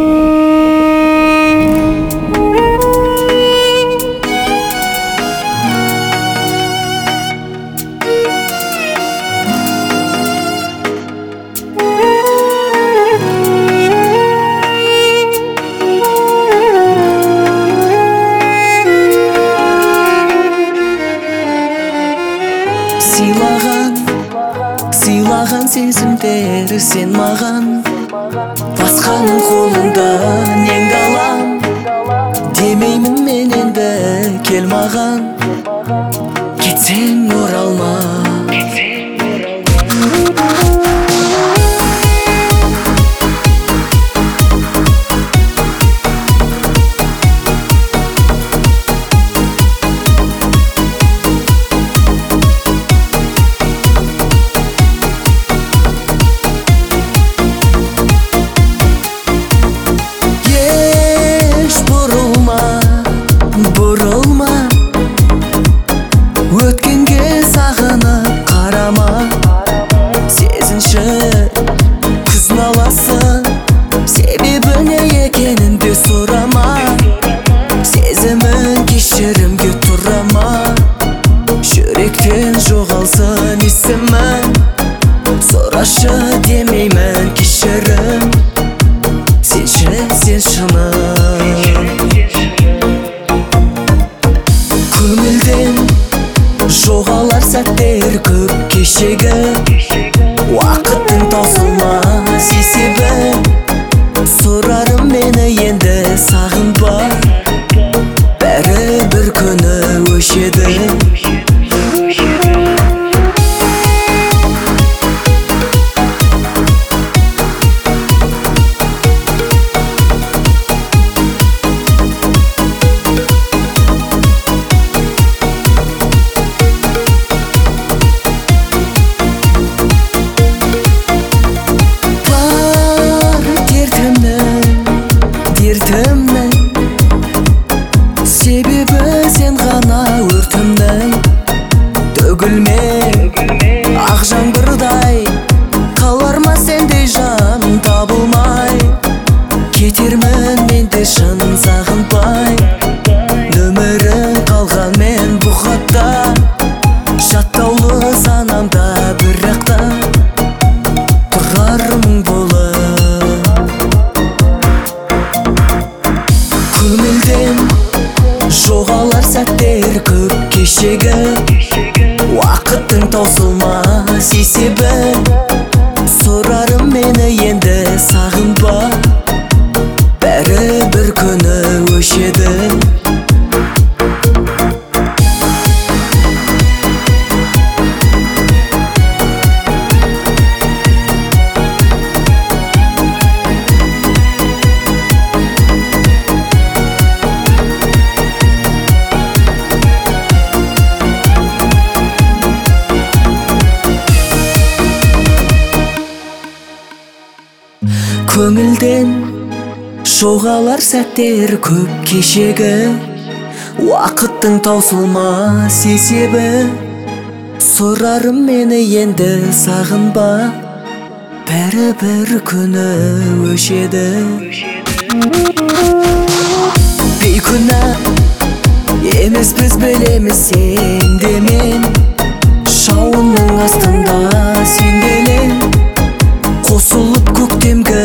Сыйлаган сезимдер сен маган, басканын колунда неңди алам. Демеймин мен энди кел маган, кетсең оралма. Өткенге сағынып қарама, сезінші күз наласын, себебі не екенін де сұрама. Сезімін кешірімге тұрама, жүректен жоғалсын есімін. Сұрашы демеймін кешірім, сенші сен шыным. Көңілден жоғалар сәттер көп кешегі, уақыттың таусылмас есебі. Сұрарым мені енді сағынба, бәрі бір күні өшеді. Себебі сен ғана өртімнің, төгілме ақ жаңбырдай. Қалар ма сендей жан табылмай, кетермін мен де шын сағынбай. Нөмірің қалған мен бұл хатта, жаттаулы санамда бірақта тұрар мұң болып. Көңілден жоғалар сәттер көп кешегі, уақыттың таусылмас есебі. Сұрарым мені енді сағынба, бәрі бір күні өшеді. Көңілден жоғалар сәттер көп кешегі, уақыттың таусылмас есебі. Сұрарым мені енді сағынба, бәрі бір күні өшеді. Бейкүнә емес біз білеміз сен де мен, жауынның астында сенделен. Қосылып көктемгі